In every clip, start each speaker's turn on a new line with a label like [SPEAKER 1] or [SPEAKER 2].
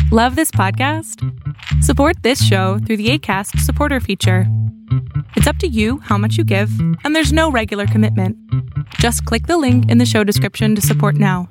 [SPEAKER 1] Love this podcast? Support this show through the Acast supporter feature. It's up to you how much you give, and there's no regular commitment. Just click the link in the show description to support now.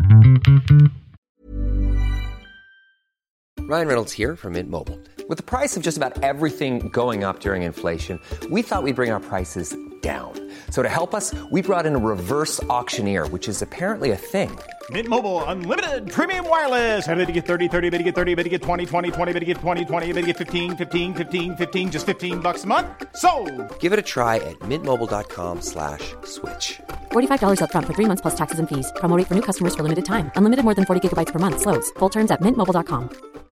[SPEAKER 2] Ryan Reynolds here from Mint Mobile. With the price of just about everything going up during inflation, we thought we'd bring our prices down. So to help us, we brought in a reverse auctioneer, which is apparently a thing.
[SPEAKER 3] Mint Mobile Unlimited Premium Wireless. How to get 30, 30, bit to get 30, bit to get 20, 20, 20, bit to get 20, 20, bit to get 15, 15, 15, 15, just $15 a month? Sold!
[SPEAKER 2] Give it a try at mintmobile.com/switch.
[SPEAKER 4] $45 up front for 3 months plus taxes and fees. Promo rate for new customers for limited time. Unlimited more than 40 gigabytes per month. Slows full terms at mintmobile.com.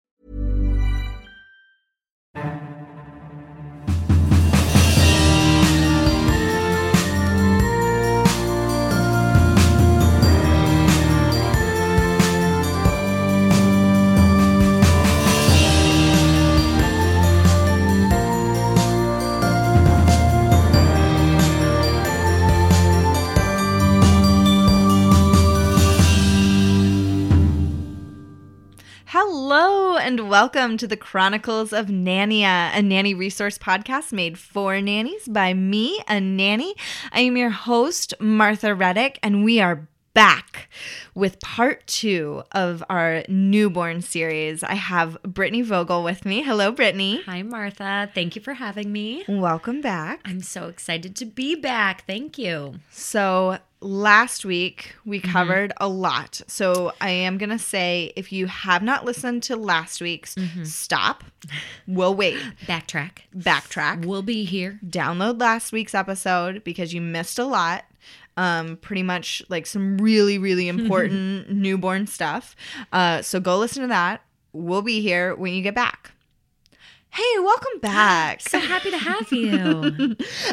[SPEAKER 5] Hello and welcome to the Chronicles of Nania, a nanny resource podcast made for nannies by me, a nanny. I am your host, Martha Reddick, and we are back with part 2 of our newborn series. I have Brittany Vogel with me. Hello, Brittany.
[SPEAKER 6] Hi, Martha. Thank you for having me.
[SPEAKER 5] Welcome back.
[SPEAKER 6] I'm so excited to be back. Thank you.
[SPEAKER 5] So last week we covered a lot. So I am going to say, if you have not listened to last week's, stop. We'll wait.
[SPEAKER 6] Backtrack. We'll be here.
[SPEAKER 5] Download last week's episode because you missed a lot. Pretty much like some really, really important newborn stuff. So go listen to that. We'll be here when you get back. Hey, welcome back.
[SPEAKER 6] So happy to have you.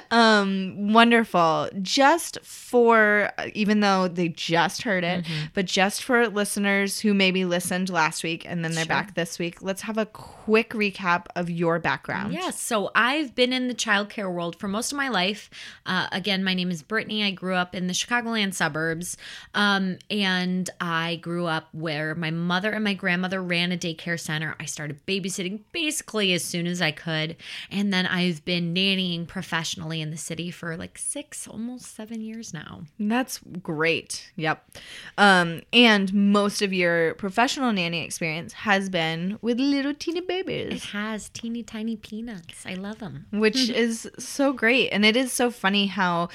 [SPEAKER 5] Wonderful. Just for, even though they just heard it, but just for listeners who maybe listened last week and then they're back this week, let's have a quick recap of your background.
[SPEAKER 6] Yes. So I've been in the childcare world for most of my life. Again, my name is Brittany. I grew up in the Chicagoland suburbs. And I grew up where my mother and my grandmother ran a daycare center. I started babysitting basically as soon as I could. And then I've been nannying professionally in the city for like 6, almost 7 years now.
[SPEAKER 5] That's great. Yep. And most of your professional nanny experience has been with little teeny babies.
[SPEAKER 6] It has teeny tiny peanuts. I love them.
[SPEAKER 5] Which is so great. And it is so funny how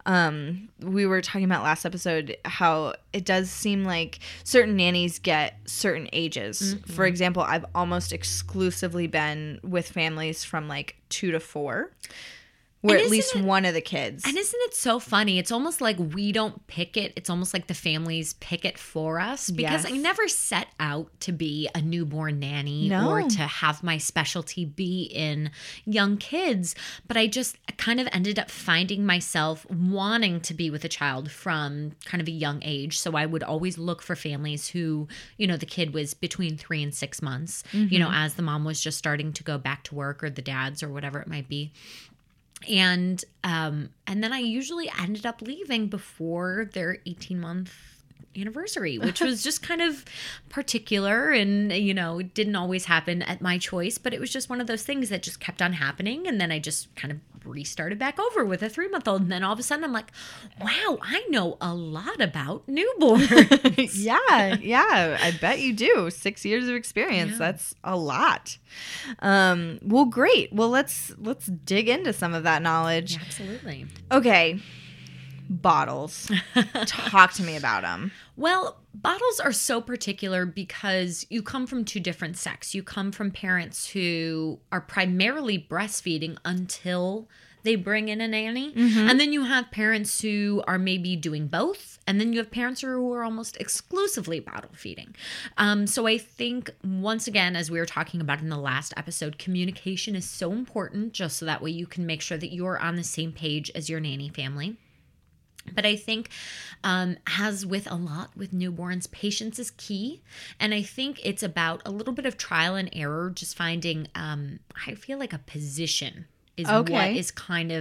[SPEAKER 5] we were talking about last episode how it does seem like certain nannies get certain ages. For example, I've almost exclusively been with families from like 2 to 4. Where at least one of the kids.
[SPEAKER 6] And isn't it so funny? It's almost like we don't pick it. It's almost like the families pick it for us. Because I never set out to be a newborn nanny or to have my specialty be in young kids. But I just kind of ended up finding myself wanting to be with a child from kind of a young age. So I would always look for families who, you know, the kid was between 3 and 6 months, you know, as the mom was just starting to go back to work or the dads or whatever it might be. And then I usually ended up leaving before their 18-month anniversary, which was just kind of particular and, you know, it didn't always happen at my choice, but it was just one of those things that just kept on happening. And then I just kind of restarted back over with a 3-month-old. And then all of a sudden I'm like, wow, I know a lot about newborns.
[SPEAKER 5] Yeah. I bet you do. 6 years of experience. Yeah. That's a lot. Well, great. Well, let's dig into some of that knowledge.
[SPEAKER 6] Yeah, absolutely.
[SPEAKER 5] Okay. Bottles. Talk to me about them.
[SPEAKER 6] Well, bottles are so particular because you come from 2 different sects. You come from parents who are primarily breastfeeding until they bring in a nanny. And then you have parents who are maybe doing both. And then you have parents who are almost exclusively bottle feeding. So I think, once again, as we were talking about in the last episode, communication is so important just so that way you can make sure that you're on the same page as your nanny family. But I think, as with a lot with newborns, patience is key. And I think it's about a little bit of trial and error, just finding, I feel like a position is what is kind of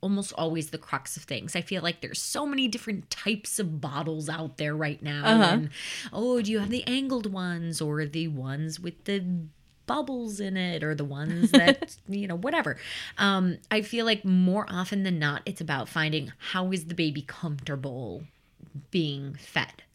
[SPEAKER 6] almost always the crux of things. I feel like there's so many different types of bottles out there right now. And, do you have the angled ones or the ones with the bubbles in it or the ones that, whatever. I feel like more often than not, it's about finding how is the baby comfortable being fed.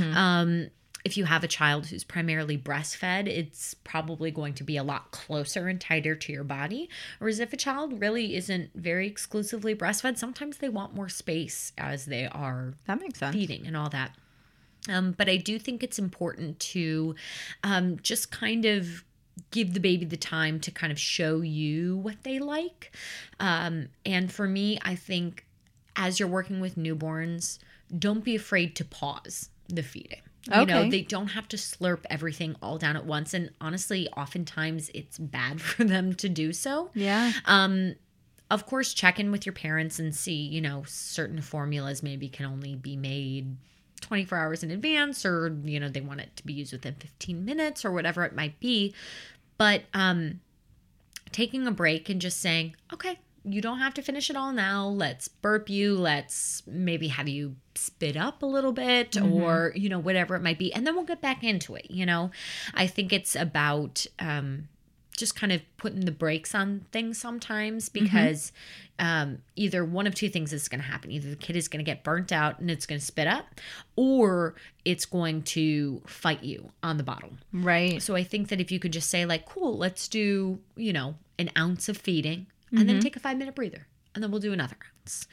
[SPEAKER 6] If you have a child who's primarily breastfed, it's probably going to be a lot closer and tighter to your body. Whereas if a child really isn't very exclusively breastfed, sometimes they want more space as they are feeding and all that. But I do think it's important to just kind of give the baby the time to kind of show you what they like. And for me, I think as you're working with newborns, don't be afraid to pause the feeding. They don't have to slurp everything all down at once. And honestly, oftentimes it's bad for them to do so.
[SPEAKER 5] Yeah.
[SPEAKER 6] Of course, check in with your parents and see, certain formulas maybe can only be made 24 hours in advance or, they want it to be used within 15 minutes or whatever it might be. But taking a break and just saying, okay, you don't have to finish it all now. Let's burp you. Let's maybe have you spit up a little bit or, whatever it might be. And then we'll get back into it. I think it's about just kind of putting the brakes on things sometimes because either one of two things is going to happen. Either the kid is going to get burnt out and it's going to spit up or it's going to fight you on the bottle.
[SPEAKER 5] Right.
[SPEAKER 6] So I think that if you could just say like, cool, let's do, an ounce of feeding. And then take a 5-minute breather. And then we'll do another ounce.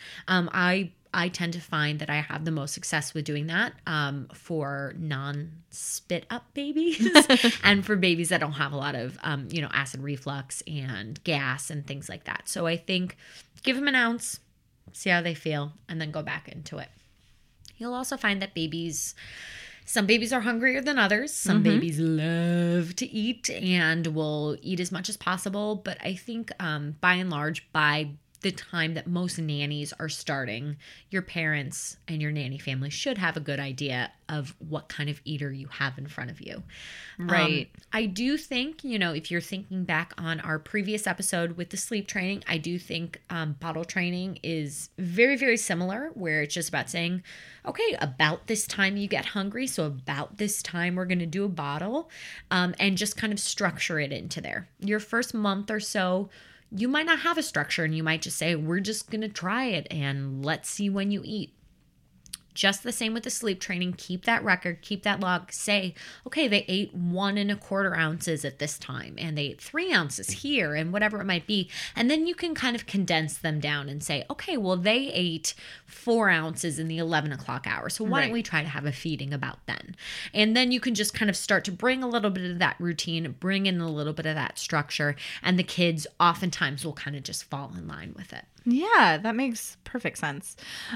[SPEAKER 6] I tend to find that I have the most success with doing that for non-spit up babies and for babies that don't have a lot of, acid reflux and gas and things like that. So I think give them an ounce, see how they feel, and then go back into it. You'll also find that some babies are hungrier than others. Some babies love to eat and will eat as much as possible. But I think by and large, by the time that most nannies are starting, your parents and your nanny family should have a good idea of what kind of eater you have in front of you.
[SPEAKER 5] Right.
[SPEAKER 6] I do think, if you're thinking back on our previous episode with the sleep training, I do think bottle training is very, very similar, where it's just about saying, okay, about this time you get hungry, so about this time we're going to do a bottle, and just kind of structure it into there. Your first month or so, you might not have a structure and you might just say, we're just going to try it and let's see when you eat. Just the same with the sleep training. Keep that record, keep that log. Say, okay, they ate 1 1/4 ounces at this time and they ate 3 ounces here and whatever it might be. And then you can kind of condense them down and say, okay, well, they ate 4 ounces in the 11 o'clock hour. So why don't we try to have a feeding about then? And then you can just kind of start to bring a little bit of that routine, bring in a little bit of that structure, and the kids oftentimes will kind of just fall in line with it.
[SPEAKER 5] Yeah, that makes perfect sense.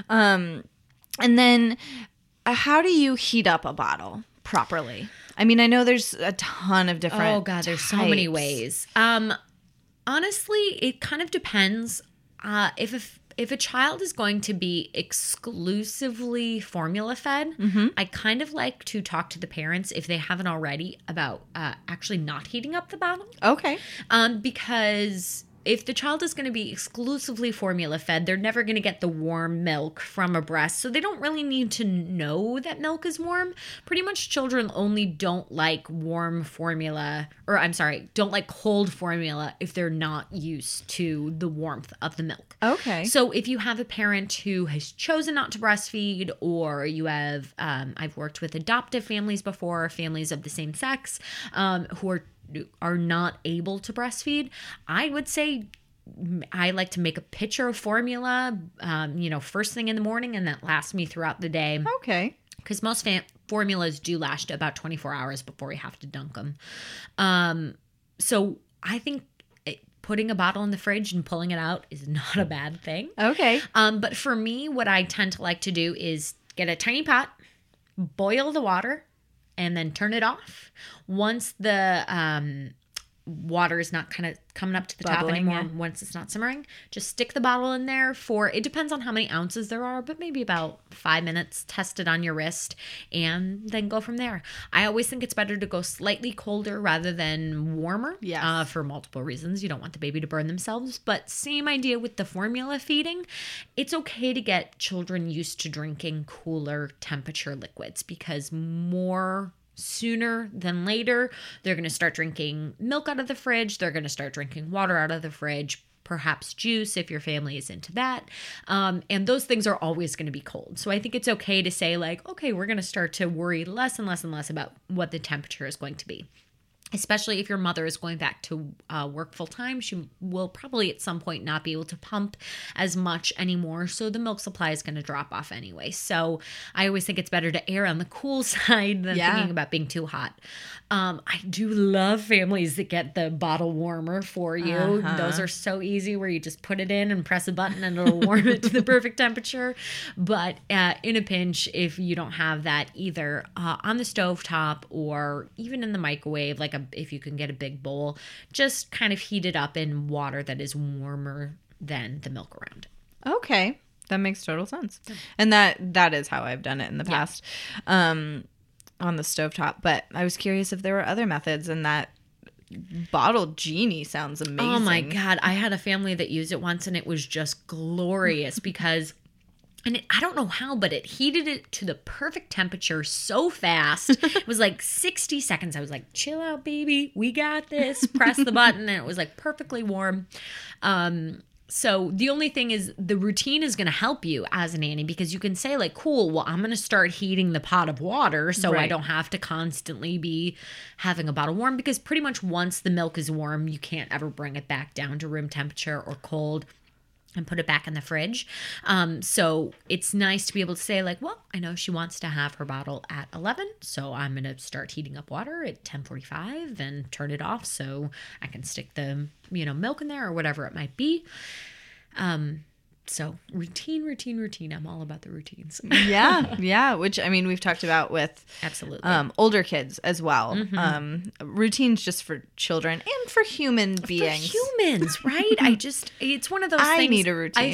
[SPEAKER 5] And then how do you heat up a bottle properly? I mean, I know there's a ton of different
[SPEAKER 6] Oh, God, there's so many ways. Honestly, it kind of depends. If a child is going to be exclusively formula fed, I kind of like to talk to the parents, if they haven't already, about actually not heating up the bottle.
[SPEAKER 5] Okay.
[SPEAKER 6] Because if the child is going to be exclusively formula fed, they're never going to get the warm milk from a breast. So they don't really need to know that milk is warm. Pretty much children only don't like warm formula, don't like cold formula if they're not used to the warmth of the milk.
[SPEAKER 5] Okay.
[SPEAKER 6] So if you have a parent who has chosen not to breastfeed, or you have, I've worked with adoptive families before, families of the same sex, who are not able to breastfeed, I would say I like to make a pitcher of formula, first thing in the morning, and that lasts me throughout the day.
[SPEAKER 5] Okay.
[SPEAKER 6] Because most formulas do last about 24 hours before you have to dunk them. So I think putting a bottle in the fridge and pulling it out is not a bad thing.
[SPEAKER 5] Okay.
[SPEAKER 6] But for me, what I tend to like to do is get a tiny pot, boil the water, and then turn it off. Once the water is not kind of coming up to the top
[SPEAKER 5] Bubbling,
[SPEAKER 6] anymore once it's not simmering, just stick the bottle in there for, it depends on how many ounces there are, but maybe about 5 minutes, test it on your wrist, and then go from there. I always think it's better to go slightly colder rather than warmer for multiple reasons. You don't want the baby to burn themselves, but same idea with the formula feeding. It's okay to get children used to drinking cooler temperature liquids because sooner than later, they're going to start drinking milk out of the fridge. They're going to start drinking water out of the fridge, perhaps juice if your family is into that. And those things are always going to be cold. So I think it's okay to say like, okay, we're going to start to worry less and less and less about what the temperature is going to be. Especially if your mother is going back to work full time, she will probably at some point not be able to pump as much anymore. So the milk supply is going to drop off anyway. So I always think it's better to err on the cool side than thinking about being too hot. I do love families that get the bottle warmer for you. Those are so easy where you just put it in and press a button and it'll warm it to the perfect temperature. But in a pinch, if you don't have that either on the stovetop or even in the microwave, like if you can get a big bowl, just kind of heat it up in water that is warmer than the milk around it.
[SPEAKER 5] Okay. That makes total sense. And that is how I've done it in the past on the stovetop. But I was curious if there were other methods, and that bottle genie sounds amazing.
[SPEAKER 6] Oh my God. I had a family that used it once and it was just glorious because I don't know how, but it heated it to the perfect temperature so fast. It was like 60 seconds. I was like, chill out, baby. We got this. Press the button. And it was like perfectly warm. So the only thing is the routine is going to help you as a nanny because you can say like, cool, well, I'm going to start heating the pot of water so I don't have to constantly be having a bottle warm because pretty much once the milk is warm, you can't ever bring it back down to room temperature or cold and put it back in the fridge. So it's nice to be able to say like, well, I know she wants to have her bottle at 11, so I'm going to start heating up water at 10:45 and turn it off so I can stick the, milk in there or whatever it might be. So routine. I'm all about the routines.
[SPEAKER 5] Yeah. Which, I mean, we've talked about with
[SPEAKER 6] absolutely
[SPEAKER 5] older kids as well. Routines just for children and for human beings.
[SPEAKER 6] For humans, right? It's one of those things.
[SPEAKER 5] I need a routine.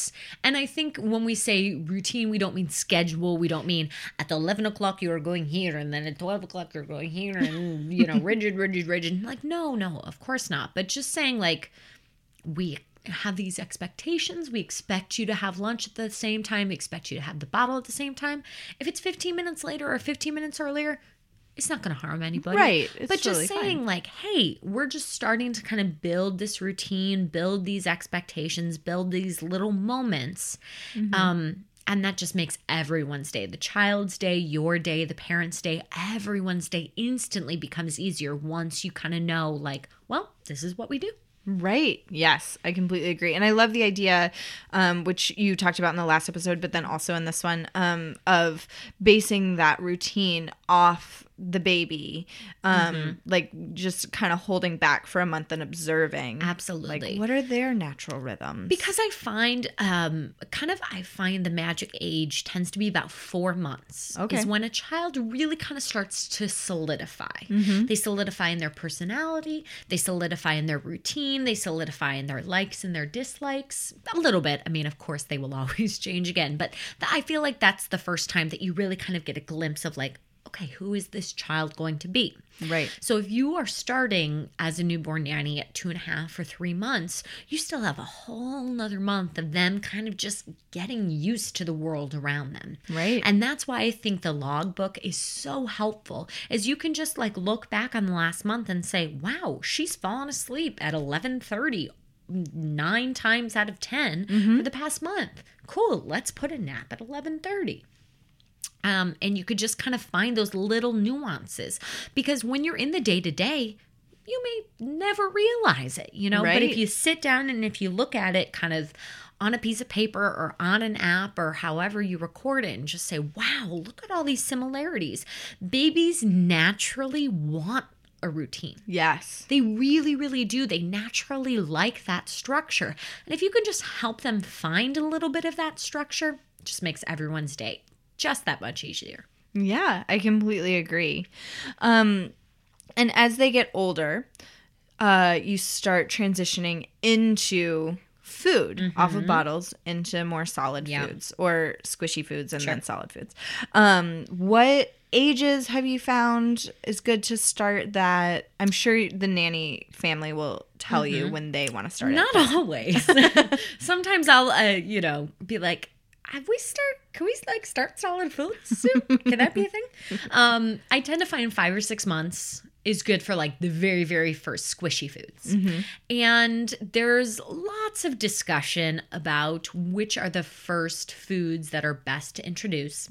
[SPEAKER 6] I think when we say routine, we don't mean schedule. We don't mean at 11 o'clock you are going here and then at 12 o'clock you're going here and, rigid. Like, no, of course not. But just saying like we have these expectations. We expect you to have lunch at the same time. We expect you to have the bottle at the same time. If it's 15 minutes later or 15 minutes earlier, it's not going to harm anybody.
[SPEAKER 5] Right.
[SPEAKER 6] But just saying like, hey, we're just starting to kind of build this routine, build these expectations, build these little moments. And that just makes everyone's day, the child's day, your day, the parent's day, everyone's day instantly becomes easier once you kind of know like, well, this is what we do.
[SPEAKER 5] Right. Yes, I completely agree. And I love the idea, which you talked about in the last episode, but then also in this one, of basing that routine off the baby, like just kind of holding back for a month and observing.
[SPEAKER 6] Absolutely.
[SPEAKER 5] Like, what are their natural rhythms?
[SPEAKER 6] Because I find, I find the magic age tends to be about 4 months.
[SPEAKER 5] Okay.
[SPEAKER 6] Is when a child really kind of starts to solidify. They solidify in their personality. They solidify in their routine. They solidify in their likes and their dislikes. A little bit. I mean, of course, they will always change again. But I feel like that's the first time that you really kind of get a glimpse of like, okay, who is this child going to be?
[SPEAKER 5] Right.
[SPEAKER 6] So if you are starting as a newborn nanny at 2.5 or 3 months, you still have a whole nother month of them kind of just getting used to the world around them.
[SPEAKER 5] Right.
[SPEAKER 6] And that's why I think the logbook is so helpful, is you can just like look back on the last month and say, wow, she's fallen asleep at 11:30 9 times out of 10 for the past month. Cool. Let's put a nap at 11:30. And you could just kind of find those little nuances, because when you're in the day-to-day, you may never realize it, Right. But if you sit down and if you look at it kind of on a piece of paper or on an app or however you record it and just say, wow, look at all these similarities. Babies naturally want a routine.
[SPEAKER 5] Yes.
[SPEAKER 6] They really, really do. They naturally like that structure. And if you can just help them find a little bit of that structure, it just makes everyone's day just that much easier.
[SPEAKER 5] Yeah, I completely agree. And as they get older, you start transitioning into food off of bottles into more solid foods or squishy foods and then solid foods. What ages have you found is good to start that? I'm sure the nanny family will tell you when they want to start it.
[SPEAKER 6] Not always. Sometimes I'll, be like, can we start solid foods soon? Can that be a thing? I tend to find 5 or 6 months is good for like the very, very first squishy foods. And there's lots of discussion about which are the first foods that are best to introduce.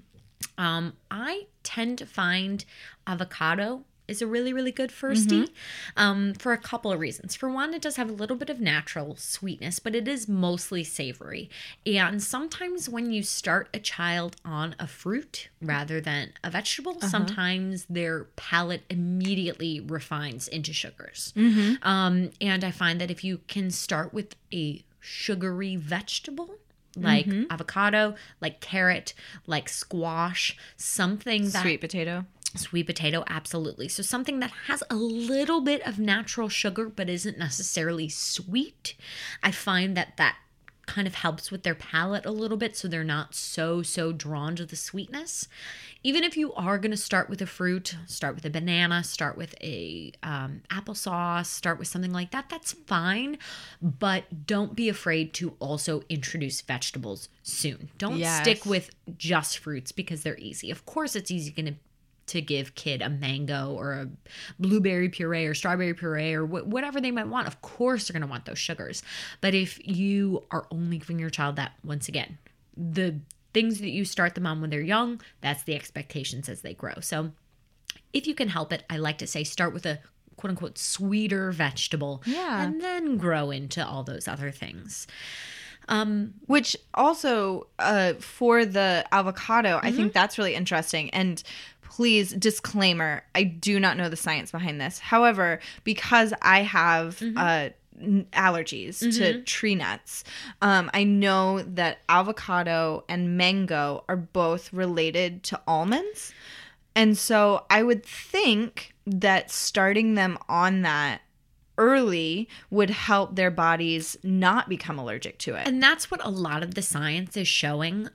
[SPEAKER 6] I tend to find avocado is a really, really good firstie for a couple of reasons. For one, it does have a little bit of natural sweetness, but it is mostly savory. And sometimes when you start a child on a fruit rather than a vegetable, sometimes their palate immediately refines into sugars. And I find that if you can start with a sugary vegetable, like avocado, like carrot, like squash, something that... Sweet potato, absolutely. So something that has a little bit of natural sugar but isn't necessarily sweet. I find that kind of helps with their palate a little bit so they're not so drawn to the sweetness. Even if you are going to start with a fruit, start with a banana, start with a applesauce, start with something like that, that's fine. But don't be afraid to also introduce vegetables soon. Don't stick with just fruits because they're easy. Of course, it's easy to give kid a mango or a blueberry puree or strawberry puree or whatever they might want. Of course, they're going to want those sugars. But if you are only giving your child that, once again, the things that you start them on when they're young, that's the expectations as they grow. So if you can help it, I like to say start with a quote unquote sweeter vegetable and then grow into all those other things.
[SPEAKER 5] Which also for the avocado, I think that's really interesting. And please, disclaimer, I do not know the science behind this. However, because I have allergies to tree nuts, I know that avocado and mango are both related to almonds. And so I would think that starting them on that early would help their bodies not become allergic to it.
[SPEAKER 6] And that's what a lot of the science is showing.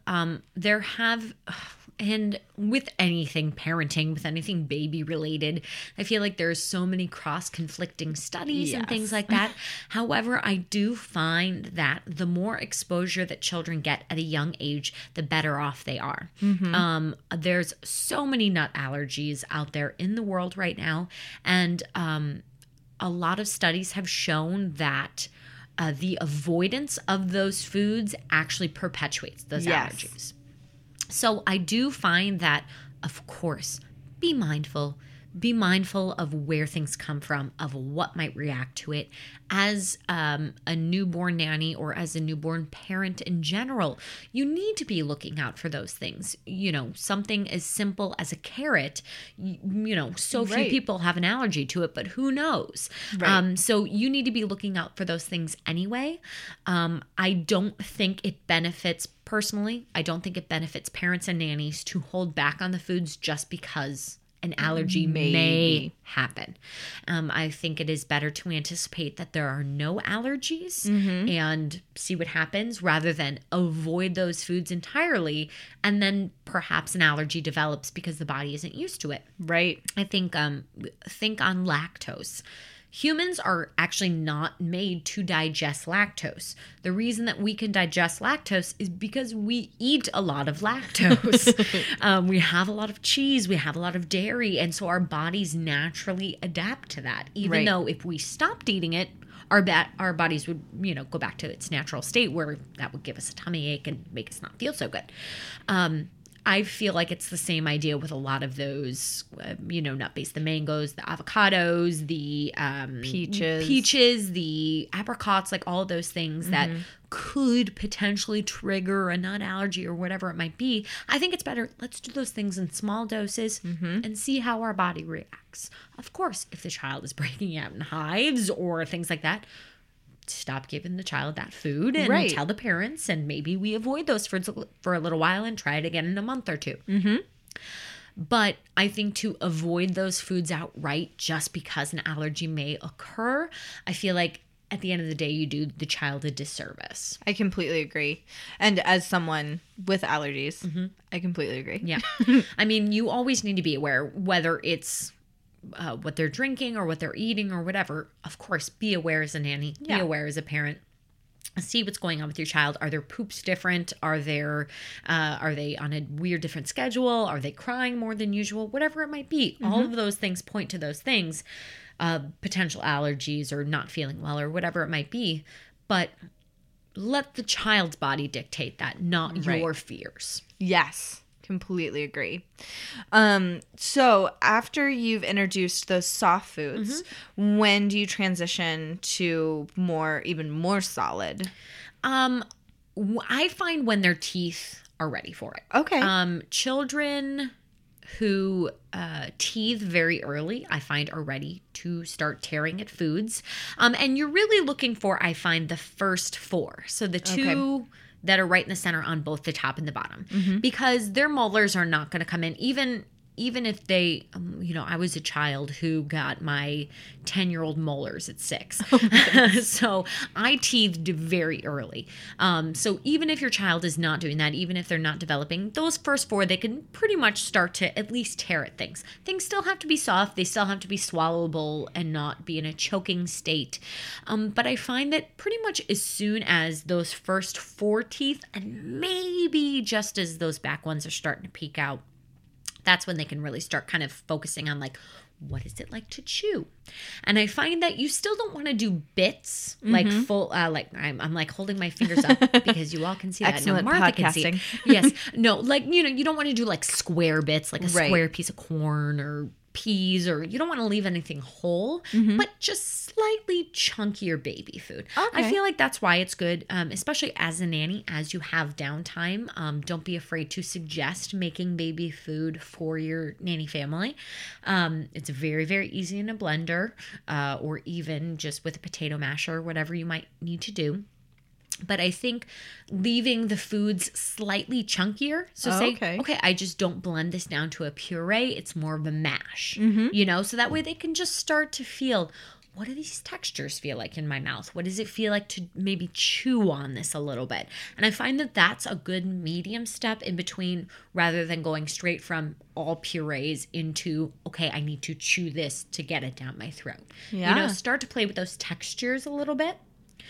[SPEAKER 6] And with anything parenting, with anything baby related, I feel like there's so many cross-conflicting studies and things like that. However, I do find that the more exposure that children get at a young age, the better off they are. There's so many nut allergies out there in the world right now. And a lot of studies have shown that the avoidance of those foods actually perpetuates those allergies. So I do find that, of course, be mindful of where things come from, of what might react to it. As a newborn nanny or as a newborn parent in general, you need to be looking out for those things. Something as simple as a carrot, so few people have an allergy to it, but who knows? So you need to be looking out for those things anyway. I don't think it benefits personally, I don't think it benefits parents and nannies to hold back on the foods just because an allergy may happen. I think it is better to anticipate that there are no allergies and see what happens rather than avoid those foods entirely and then perhaps an allergy develops because the body isn't used to it.
[SPEAKER 5] Right.
[SPEAKER 6] I think on lactose. Humans are actually not made to digest lactose. The reason that we can digest lactose is because we eat a lot of lactose. We have a lot of cheese, we have a lot of dairy, and so our bodies naturally adapt to that. Even though if we stopped eating it, our bodies would, go back to its natural state where that would give us a tummy ache and make us not feel so good. I feel like it's the same idea with a lot of those, nut-based, the mangoes, the avocados, the peaches, the apricots, like all of those things that could potentially trigger a nut allergy or whatever it might be. I think it's better, let's do those things in small doses and see how our body reacts. Of course, if the child is breaking out in hives or things like that, stop giving the child that food and tell the parents, and maybe we avoid those foods for a little while and try it again in a month or two. But I think to avoid those foods outright just because an allergy may occur, I feel like at the end of the day, you do the child a disservice.
[SPEAKER 5] I completely agree. And as someone with allergies, I completely agree.
[SPEAKER 6] Yeah. I mean, you always need to be aware, whether it's what they're drinking or what they're eating or whatever. Of course, be aware as a nanny, be aware as a parent. See what's going on with your child. Are their poops different? Are they on a weird different schedule? Are they crying more than usual? Whatever it might be. All of those things point to those things. Potential allergies or not feeling well or whatever it might be. But let the child's body dictate that, not your fears.
[SPEAKER 5] Yes, completely agree. So after you've introduced those soft foods, when do you transition to even more solid?
[SPEAKER 6] I find when their teeth are ready for it.
[SPEAKER 5] Okay.
[SPEAKER 6] Children who teeth very early, I find, are ready to start tearing at foods. And you're really looking for, I find, the first 4. So the 2 that are right in the center on both the top and the bottom. Because their molars are not going to come in, even if they, I was a child who got my 10-year-old molars at 6. So I teethed very early. So even if your child is not doing that, even if they're not developing, those first 4, they can pretty much start to at least tear at things. Things still have to be soft. They still have to be swallowable and not be in a choking state. But I find that pretty much as soon as those first 4 teeth, and maybe just as those back ones are starting to peek out, that's when they can really start kind of focusing on like, what is it like to chew? And I find that you still don't want to do bits like full, like I'm like holding my fingers up because you all can see that.
[SPEAKER 5] Excellent
[SPEAKER 6] No, Martha
[SPEAKER 5] podcasting.
[SPEAKER 6] can see. Yes. No, like, you don't want to do like square bits, like a square piece of corn or peas, or you don't want to leave anything whole, but just slightly chunkier baby food. I feel like that's why it's good, especially as a nanny, as you have downtime. Don't be afraid to suggest making baby food for your nanny family. It's very, very easy in a blender, or even just with a potato masher, whatever you might need to do. But I think leaving the foods slightly chunkier. So okay, I just don't blend this down to a puree. It's more of a mash, so that way they can just start to feel, what do these textures feel like in my mouth? What does it feel like to maybe chew on this a little bit? And I find that that's a good medium step in between, rather than going straight from all purees into, okay, I need to chew this to get it down my throat. Start to play with those textures a little bit.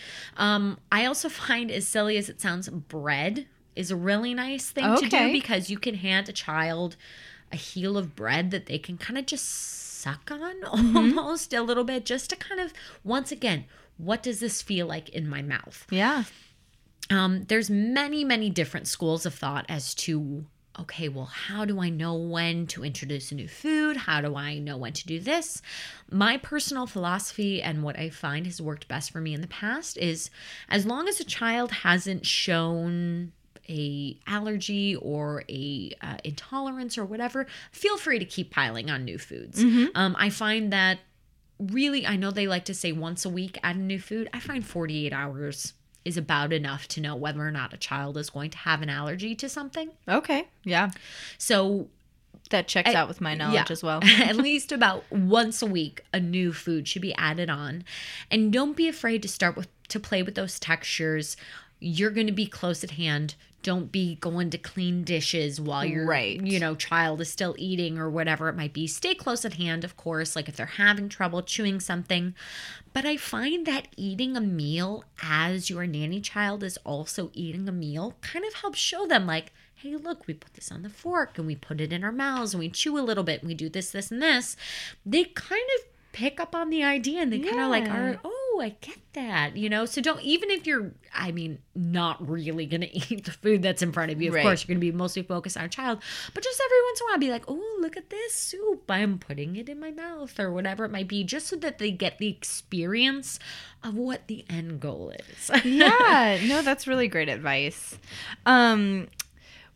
[SPEAKER 6] I also find, as silly as it sounds, bread is a really nice thing to do, because you can hand a child a heel of bread that they can kind of just suck on almost a little bit, just to kind of, once again, what does this feel like in my mouth?
[SPEAKER 5] Yeah.
[SPEAKER 6] There's many, many different schools of thought as to, okay, well, how do I know when to introduce a new food? How do I know when to do this? My personal philosophy, and what I find has worked best for me in the past, is as long as a child hasn't shown a allergy or a intolerance or whatever, feel free to keep piling on new foods. I find that really, I know they like to say once a week add a new food. I find 48 hours is about enough to know whether or not a child is going to have an allergy to something.
[SPEAKER 5] Okay. Yeah.
[SPEAKER 6] So
[SPEAKER 5] that checks out with my knowledge as well.
[SPEAKER 6] At least about once a week, a new food should be added on. And don't be afraid to play with those textures. You're going to be close at hand. Don't be going to clean dishes while your child is still eating or whatever it might be. Stay close at hand, of course, like if they're having trouble chewing something. But I find that eating a meal as your nanny child is also eating a meal kind of helps show them, like, hey, look, we put this on the fork and we put it in our mouths and we chew a little bit and we do this, this, and this. They kind of pick up on the idea, and they kind of like are, oh, I get that, so don't, even if you're, not really gonna eat the food that's in front of you, of course you're gonna be mostly focused on a child, but just every once in a while be like, oh, look at this soup, I'm putting it in my mouth, or whatever it might be, just so that they get the experience of what the end goal is.
[SPEAKER 5] Yeah, no, that's really great advice.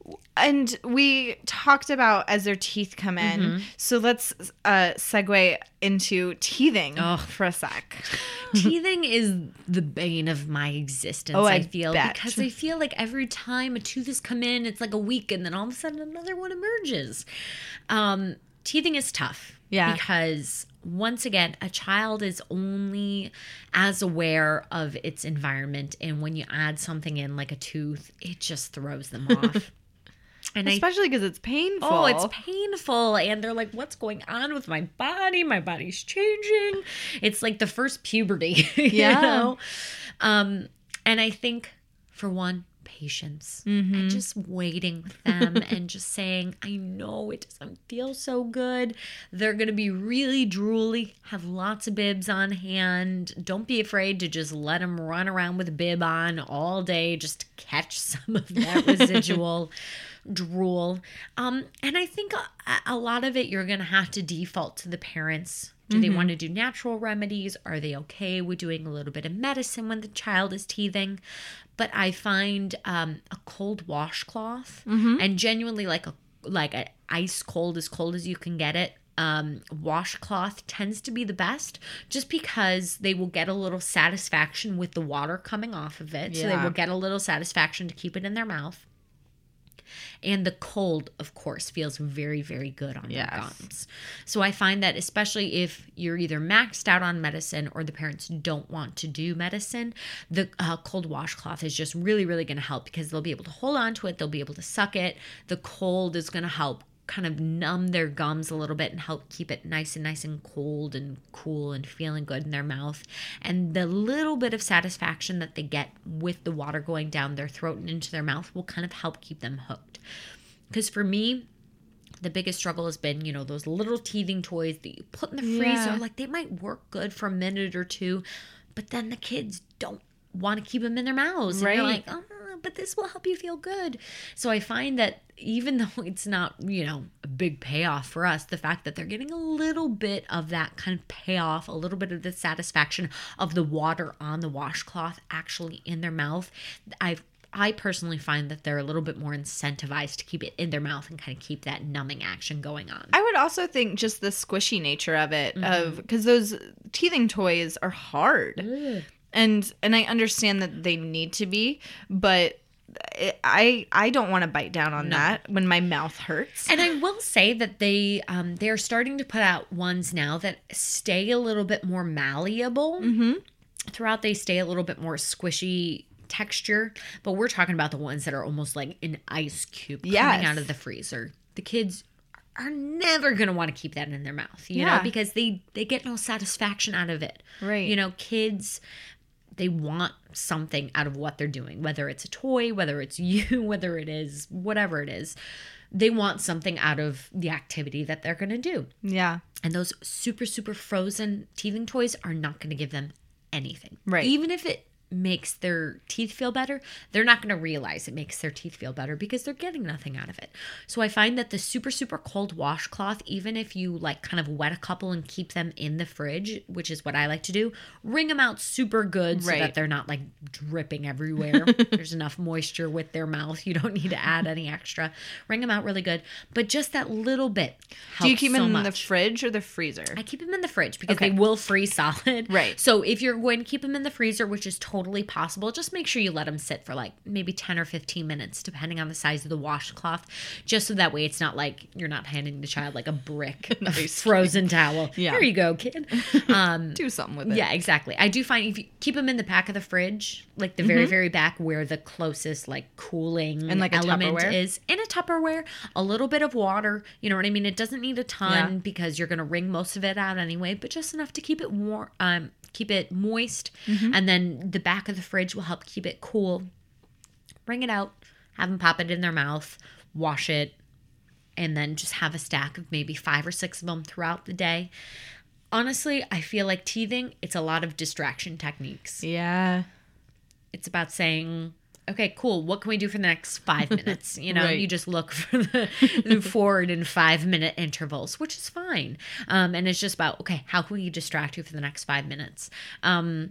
[SPEAKER 5] And we talked about as their teeth come in. So let's segue into teething for a sec.
[SPEAKER 6] Teething is the bane of my existence, I feel.
[SPEAKER 5] Bet.
[SPEAKER 6] Because I feel like every time a tooth has come in, it's like a week, and then all of a sudden another one emerges. Teething is tough.
[SPEAKER 5] Yeah.
[SPEAKER 6] Because once again, a child is only as aware of its environment. And when you add something in like a tooth, it just throws them off. And
[SPEAKER 5] especially because it's painful.
[SPEAKER 6] Oh, it's painful. And they're like, what's going on with my body? My body's changing. It's like the first puberty, you know? And I think, for one, patience and just waiting with them and just saying, I know it doesn't feel so good. They're going to be really drooly, have lots of bibs on hand. Don't be afraid to just let them run around with a bib on all day just to catch some of that residual drool. And I think a lot of it, you're going to have to default to the parents. Do they want to do natural remedies? Are they okay with doing a little bit of medicine when the child is teething? But I find a cold washcloth and genuinely like a ice cold, as cold as you can get it, washcloth tends to be the best, just because they will get a little satisfaction with the water coming off of it. So they will get a little satisfaction to keep it in their mouth. And the cold, of course, feels very, very good on your gums. So I find that especially if you're either maxed out on medicine or the parents don't want to do medicine, the cold washcloth is just really, really going to help, because they'll be able to hold on to it. They'll be able to suck it. The cold is going to help kind of numb their gums a little bit and help keep it nice and cold and cool and feeling good in their mouth. And the little bit of satisfaction that they get with the water going down their throat and into their mouth will kind of help keep them hooked. Because for me, the biggest struggle has been, those little teething toys that you put in the freezer. Like, they might work good for a minute or two, but then the kids don't want to keep them in their mouths. And you're like, oh, but this will help you feel good. So I find that even though it's not, a big payoff for us, the fact that they're getting a little bit of that kind of payoff, a little bit of the satisfaction of the water on the washcloth actually in their mouth, I personally find that they're a little bit more incentivized to keep it in their mouth and kind of keep that numbing action going on.
[SPEAKER 5] I would also think just the squishy nature of it, because those teething toys are hard. And I understand that they need to be, but I don't want to bite down on that when my mouth hurts.
[SPEAKER 6] And I will say that they're starting to put out ones now that stay a little bit more malleable. Throughout, they stay a little bit more squishy texture, but we're talking about the ones that are almost like an ice cube coming out of the freezer. The kids are never going to want to keep that in their mouth, you know, because they get no satisfaction out of it.
[SPEAKER 5] Right.
[SPEAKER 6] Kids, they want something out of what they're doing, whether it's a toy, whether it's you, whether it is whatever it is. They want something out of the activity that they're going to do.
[SPEAKER 5] Yeah.
[SPEAKER 6] And those super, super frozen teething toys are not going to give them anything.
[SPEAKER 5] Right.
[SPEAKER 6] Even if it makes their teeth feel better, they're not going to realize it makes their teeth feel better because they're getting nothing out of it. So I find that the super, super cold washcloth, even if you like kind of wet a couple and keep them in the fridge, which is what I like to do, wring them out super good so that they're not like dripping everywhere. There's enough moisture with their mouth. You don't need to add any extra. Wring them out really good. But just that little bit helps.
[SPEAKER 5] Do you keep them
[SPEAKER 6] so
[SPEAKER 5] in the
[SPEAKER 6] much.
[SPEAKER 5] Fridge or the freezer?
[SPEAKER 6] I keep them in the fridge because they will freeze solid.
[SPEAKER 5] Right.
[SPEAKER 6] So if you're going to keep them in the freezer, which is totally possible, just make sure you let them sit for like maybe 10 or 15 minutes, depending on the size of the washcloth, just so that way it's not like you're not handing the child like a brick of frozen towel. Yeah. Here you go, kid.
[SPEAKER 5] Do something with it.
[SPEAKER 6] Yeah, exactly. I do find if you keep them in the back of the fridge, like the very, very back where the closest like cooling
[SPEAKER 5] and like
[SPEAKER 6] element
[SPEAKER 5] Tupperware?
[SPEAKER 6] is, in a Tupperware, a little bit of water, you know what I mean? It doesn't need a ton because you're going to wring most of it out anyway, but just enough to keep it warm, keep it moist, and then the back of the fridge will help keep it cool. Wring it out, have them pop it in their mouth, wash it, and then just have a stack of maybe 5 or 6 of them throughout the day. Honestly, I feel like teething, it's a lot of distraction techniques.
[SPEAKER 5] Yeah.
[SPEAKER 6] It's about saying, okay, cool, what can we do for the next 5 minutes? You know, you just look for the forward and 5-minute intervals, which is fine. And it's just about, okay, how can we distract you for the next 5 minutes?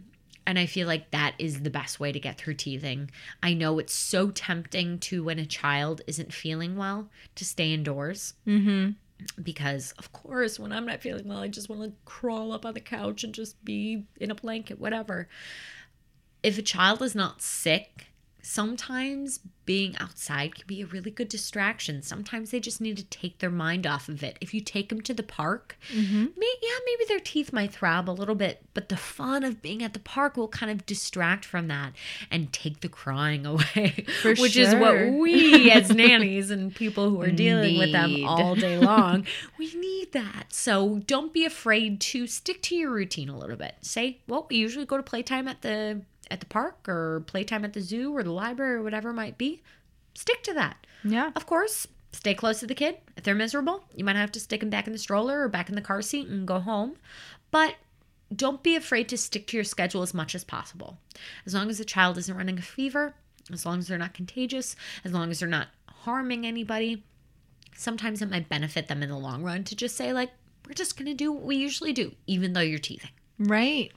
[SPEAKER 6] And I feel like that is the best way to get through teething. I know it's so tempting to, when a child isn't feeling well, to stay indoors.
[SPEAKER 5] Mm-hmm.
[SPEAKER 6] Because, of course, when I'm not feeling well, I just want to crawl up on the couch and just be in a blanket, whatever. If a child is not sick, sometimes being outside can be a really good distraction. Sometimes they just need to take their mind off of it. If you take them to the park, maybe their teeth might throb a little bit, but the fun of being at the park will kind of distract from that and take the crying away, which is what we as nannies and people who are dealing with them all day long, we need that. So don't be afraid to stick to your routine a little bit. Say, well, we usually go to playtime at the park or playtime at the zoo or the library or whatever it might be. Stick to that.
[SPEAKER 5] Yeah.
[SPEAKER 6] Of course, stay close to the kid. If they're miserable, you might have to stick them back in the stroller or back in the car seat and go home. But don't be afraid to stick to your schedule as much as possible. As long as the child isn't running a fever, as long as they're not contagious, as long as they're not harming anybody, sometimes it might benefit them in the long run to just say, like, we're just going to do what we usually do, even though you're teething.
[SPEAKER 5] Right.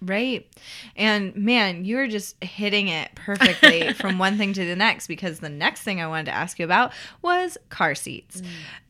[SPEAKER 5] And man, you were just hitting it perfectly from one thing to the next, because the next thing I wanted to ask you about was car seats.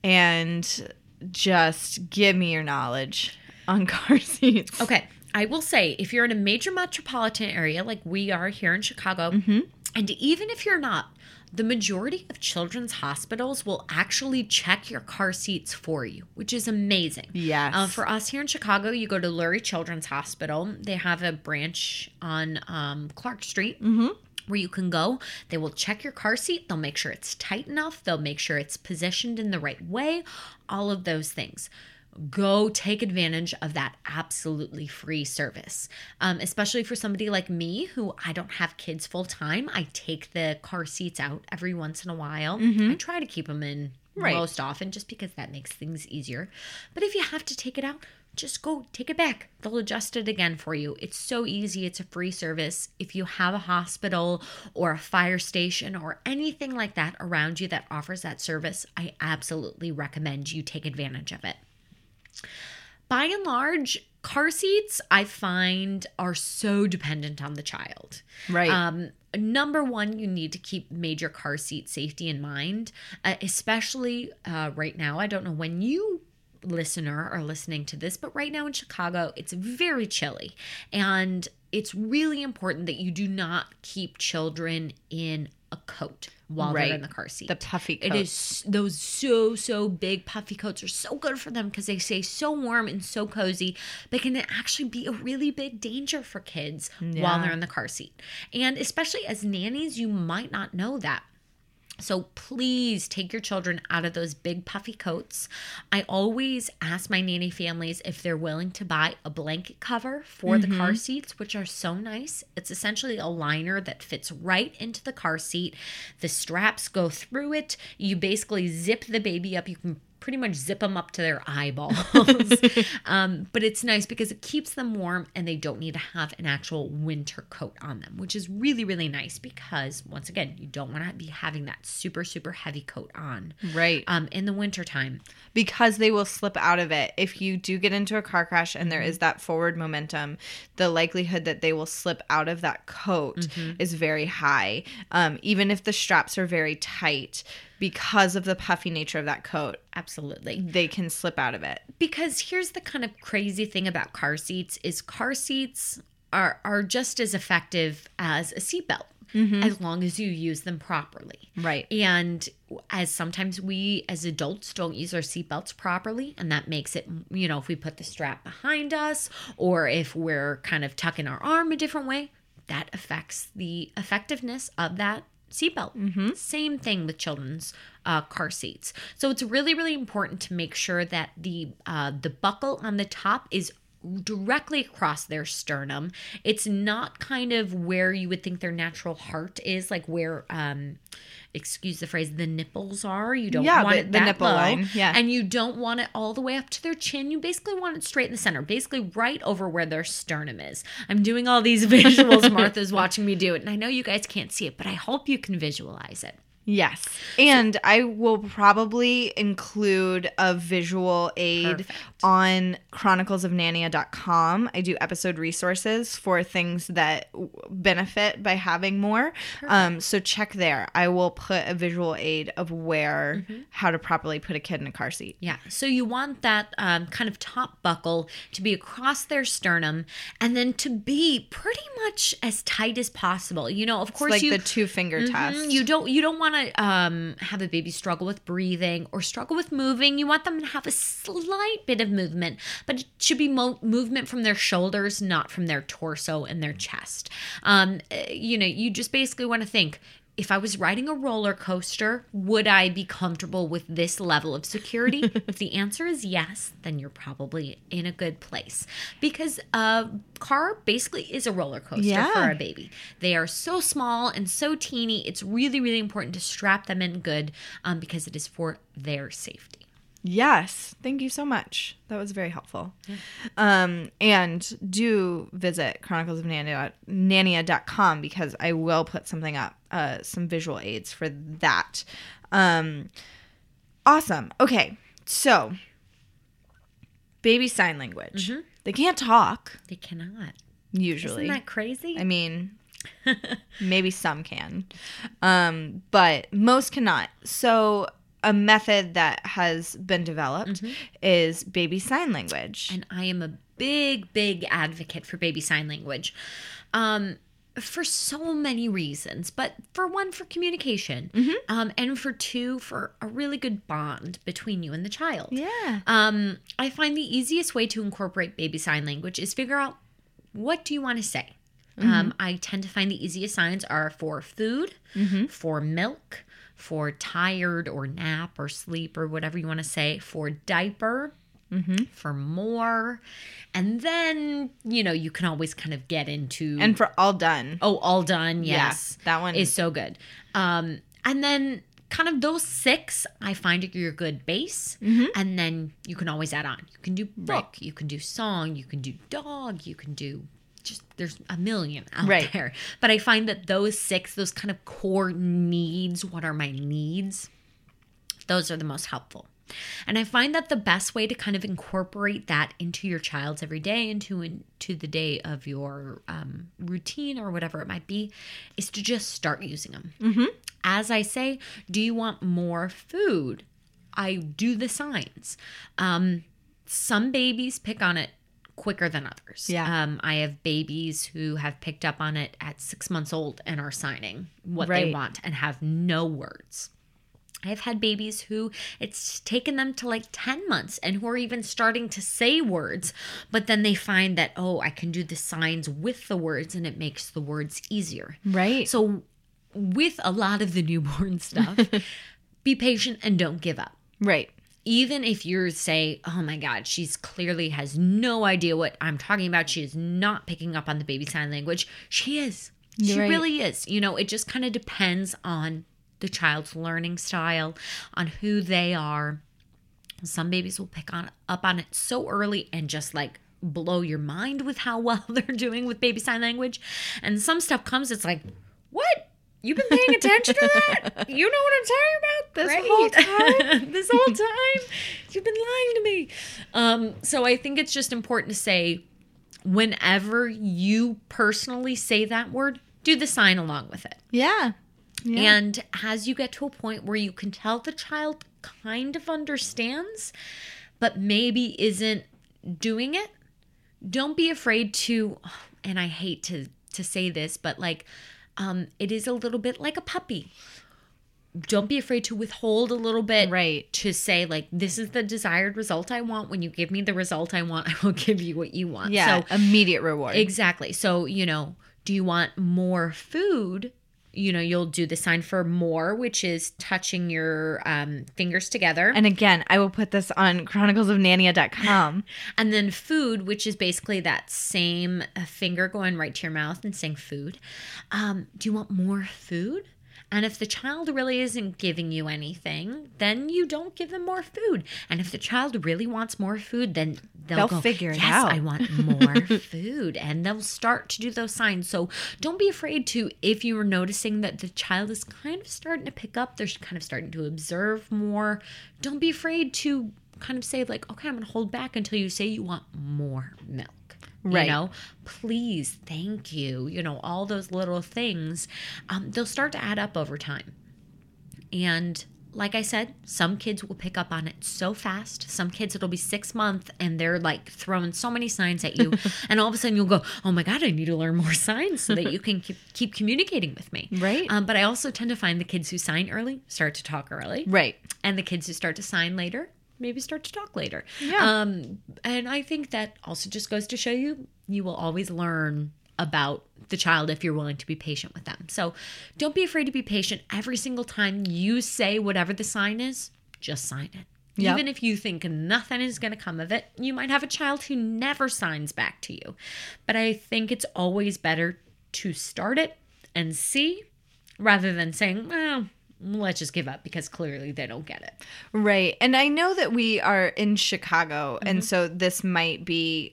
[SPEAKER 5] And just give me your knowledge on car seats.
[SPEAKER 6] Okay. I will say, if you're in a major metropolitan area like we are here in Chicago, and even if you're not, the majority of children's hospitals will actually check your car seats for you, which is amazing.
[SPEAKER 5] Yes.
[SPEAKER 6] For us here in Chicago, you go to Lurie Children's Hospital. They have a branch on Clark Street. Where you can go. They will check your car seat. They'll make sure it's tight enough. They'll make sure it's positioned in the right way. All of those things. Go take advantage of that absolutely free service. Especially for somebody like me who I don't have kids full time. I take the car seats out every once in a while. I try to keep them in most often just because that makes things easier. But if you have to take it out, just go take it back. They'll adjust it again for you. It's so easy. It's a free service. If you have a hospital or a fire station or anything like that around you that offers that service, I absolutely recommend you take advantage of it. By and large, car seats, I find, are so dependent on the child.
[SPEAKER 5] Right.
[SPEAKER 6] Number one, you need to keep major car seat safety in mind, especially right now. I don't know when you listener are listening to this, but right now in Chicago, it's very chilly. And it's really important that you do not keep children in a coat while they're in the car seat.
[SPEAKER 5] The puffy coats.
[SPEAKER 6] It is those so big puffy coats are so good for them because they stay so warm and so cozy, but can actually be a really big danger for kids while they're in the car seat. And especially as nannies, you might not know that. So please take your children out of those big puffy coats. I always ask my nanny families if they're willing to buy a blanket cover for the car seats, which are so nice. It's essentially a liner that fits right into the car seat. The straps go through it. You basically zip the baby up. You can pretty much zip them up to their eyeballs. But it's nice because it keeps them warm and they don't need to have an actual winter coat on them, which is really, really nice because, once again, you don't want to be having that super heavy coat on.
[SPEAKER 5] Right.
[SPEAKER 6] In the wintertime.
[SPEAKER 5] Because they will slip out of it. If you do get into a car crash and there is that forward momentum, the likelihood that they will slip out of that coat is very high. Even if the straps are very tight, because of the puffy nature of that coat.
[SPEAKER 6] Absolutely.
[SPEAKER 5] They can slip out of it.
[SPEAKER 6] Because here's the kind of crazy thing about car seats is car seats are just as effective as a seatbelt. As long as you use them properly.
[SPEAKER 5] Right.
[SPEAKER 6] And as sometimes we as adults don't use our seatbelts properly, and that makes it, if we put the strap behind us or if we're kind of tucking our arm a different way, that affects the effectiveness of that seatbelt. Same thing with children's car seats. So it's really, really important to make sure that the buckle on the top is directly across their sternum. It's not kind of where you would think their natural heart is, like where, excuse the phrase, the nipples are. You don't want it that
[SPEAKER 5] nipple
[SPEAKER 6] low,
[SPEAKER 5] line. Yeah.
[SPEAKER 6] And you don't want it all the way up to their chin. You basically want it straight in the center, basically right over where their sternum is. I'm doing all these visuals. Martha's watching me do it, and I know you guys can't see it, but I hope you can visualize it.
[SPEAKER 5] Yes. And I will probably include a visual aid on chroniclesofnania.com. I do episode resources for things that benefit by having more. So check there. I will put a visual aid of where, how to properly put a kid in a car seat.
[SPEAKER 6] Yeah. So you want that kind of top buckle to be across their sternum and then to be pretty much as tight as possible. You know, of course,
[SPEAKER 5] like the 2-finger test.
[SPEAKER 6] You don't want to have a baby struggle with breathing or struggle with moving. You want them to have a slight bit of movement, but it should be movement from their shoulders, not from their torso and their chest. You know, you just basically want to think, if I was riding a roller coaster, would I be comfortable with this level of security? If the answer is yes, then you're probably in a good place. Because a car basically is a roller coaster for a baby. They are so small and so teeny. It's really, really important to strap them in good because it is for their safety.
[SPEAKER 5] Yes. Thank you so much. That was very helpful. Yeah. And do visit chroniclesofnania.com because I will put something up, some visual aids for that. Awesome. Okay. So, baby sign language. They can't talk.
[SPEAKER 6] They cannot.
[SPEAKER 5] Usually.
[SPEAKER 6] Isn't that crazy?
[SPEAKER 5] I mean, maybe some can. But most cannot. So, a method that has been developed is baby sign language.
[SPEAKER 6] And I am a big, big advocate for baby sign language for so many reasons. But for one, for communication. And for two, for a really good bond between you and the child.
[SPEAKER 5] Yeah.
[SPEAKER 6] I find the easiest way to incorporate baby sign language is figure out, what do you want to say? I tend to find the easiest signs are for food, for milk, for tired or nap or sleep or whatever you want to say, for diaper, for more. And then, you know, you can always kind of get into...
[SPEAKER 5] And for all done.
[SPEAKER 6] Oh, all done, yes.
[SPEAKER 5] Yeah, that one
[SPEAKER 6] is so good. And then kind of those 6, I find are your good base. And then you can always add on. You can do book, you can do song, you can do dog, you can do... Just there's a million out there. But I find that those 6, those kind of core needs, what are my needs? Those are the most helpful. And I find that the best way to kind of incorporate that into your child's everyday, into the day of your routine or whatever it might be, is to just start using them. As I say, do you want more food? I do the signs. Some babies pick on it quicker than others. I have babies who have picked up on it at 6 months old and are signing what they want and have no words. I've had babies who it's taken them to like 10 months and who are even starting to say words, but then they find that, oh, I can do the signs with the words and it makes the words easier. So with a lot of the newborn stuff, be patient and don't give up. Even if you say, oh my God, she's clearly has no idea what I'm talking about. She is not picking up on the baby sign language. She is. She really is. You know, it just kind of depends on the child's learning style, on who they are. Some babies will pick up on it so early and just like blow your mind with how well they're doing with baby sign language. And some stuff comes, it's like, what? You've been paying attention to that? You know what I'm talking about?
[SPEAKER 5] This whole time?
[SPEAKER 6] This whole time? You've been lying to me. So I think it's just important to say, whenever you personally say that word, do the sign along with it. And as you get to a point where you can tell the child kind of understands, but maybe isn't doing it, don't be afraid to, and I hate to say this, but like, it is a little bit like a puppy. Don't be afraid to withhold a little bit. To say, like, this is the desired result I want. When you give me the result I want, I will give you what you want.
[SPEAKER 5] So immediate reward.
[SPEAKER 6] Exactly. So, you know, do you want more food? You know, you'll do the sign for more, which is touching your fingers together.
[SPEAKER 5] And again, I will put this on chroniclesofnania.com.
[SPEAKER 6] And then food, which is basically that same finger going right to your mouth and saying food. Do you want more food? And if the child really isn't giving you anything, then you don't give them more food. And if the child really wants more food, then they'll go,
[SPEAKER 5] figure it
[SPEAKER 6] yes,
[SPEAKER 5] out.
[SPEAKER 6] I want more food. And they'll start to do those signs. So don't be afraid to, if you are noticing that the child is kind of starting to pick up, they're kind of starting to observe more, don't be afraid to kind of say like, okay, I'm going to hold back until you say you want more milk.
[SPEAKER 5] Right.
[SPEAKER 6] You know, please, thank you. You know, all those little things, they'll start to add up over time. And like I said, some kids will pick up on it so fast. Some kids, it'll be 6 months and they're like throwing so many signs at you. And all of a sudden you'll go, oh my God, I need to learn more signs so that you can keep communicating with me.
[SPEAKER 5] Right.
[SPEAKER 6] But I also tend to find the kids who sign early start to talk early.
[SPEAKER 5] Right.
[SPEAKER 6] And the kids who start to sign later maybe start to talk later.
[SPEAKER 5] Yeah.
[SPEAKER 6] And I think that also just goes to show you will always learn about the child if you're willing to be patient with them. So don't be afraid to be patient. Every single time you say whatever the sign is, just sign it.
[SPEAKER 5] Yep.
[SPEAKER 6] Even if you think nothing is going to come of it, you might have a child who never signs back to you. But I think it's always better to start it and see rather than saying, well, let's just give up because clearly they don't get it.
[SPEAKER 5] Right. And I know that we are in Chicago, and so this might be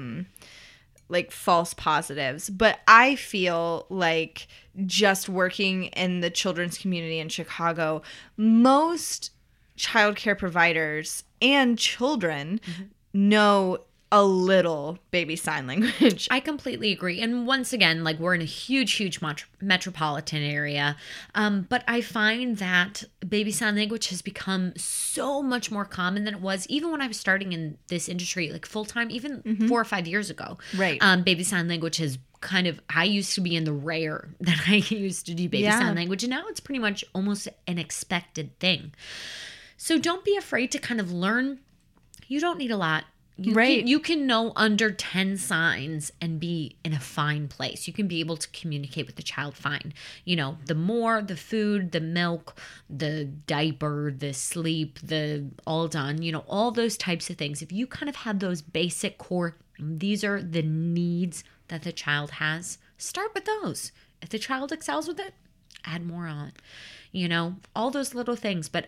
[SPEAKER 5] like false positives, but I feel like just working in the children's community in Chicago, most childcare providers and children know a little baby sign language.
[SPEAKER 6] I completely agree. And once again, like we're in a huge metropolitan area. But I find that baby sign language has become so much more common than it was even when I was starting in this industry, like full time, even 4 or 5 years ago.
[SPEAKER 5] Right.
[SPEAKER 6] Baby sign language has kind of, I used to be in the rare that I used to do baby sign language. And now it's pretty much almost an expected thing. So don't be afraid to kind of learn. You don't need a lot. You can know under 10 signs and be in a fine place. You can be able to communicate with the child fine. You know, the more, the food, the milk, the diaper, the sleep, the all done, you know, all those types of things. If you kind of have those basic core, these are the needs that the child has, start with those. If the child excels with it, add more on. You know, all those little things. But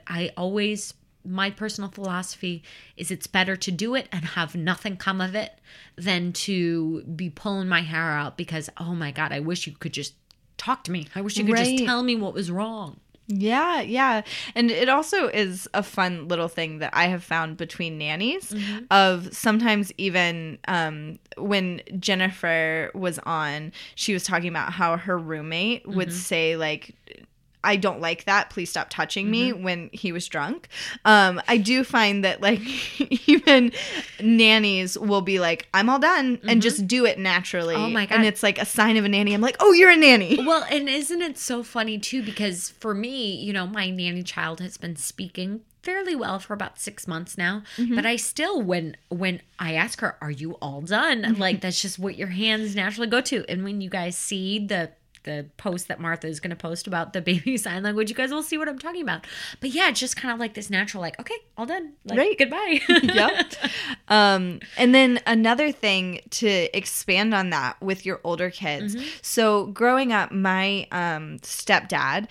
[SPEAKER 6] my personal philosophy is it's better to do it and have nothing come of it than to be pulling my hair out because, oh my God, I wish you could just talk to me. I wish you could just tell me what was wrong.
[SPEAKER 5] Yeah. And it also is a fun little thing that I have found between nannies of sometimes even when Jennifer was on, she was talking about how her roommate would say like, I don't like that. Please stop touching me when he was drunk. I do find that like even nannies will be like, I'm all done and just do it naturally.
[SPEAKER 6] Oh my God.
[SPEAKER 5] And it's like a sign of a nanny. I'm like, oh, you're a nanny.
[SPEAKER 6] Well, and isn't it so funny too? Because for me, you know, my nanny child has been speaking fairly well for about 6 months now. But I still, when I ask her, are you all done? Like, that's just what your hands naturally go to. And when you guys see the post that Martha is going to post about the baby sign language, you guys will see what I'm talking about. But yeah, it's just kind of like this natural, like, okay, all done. Like, goodbye.
[SPEAKER 5] Yep. And then another thing to expand on that with your older kids. So growing up, my stepdad,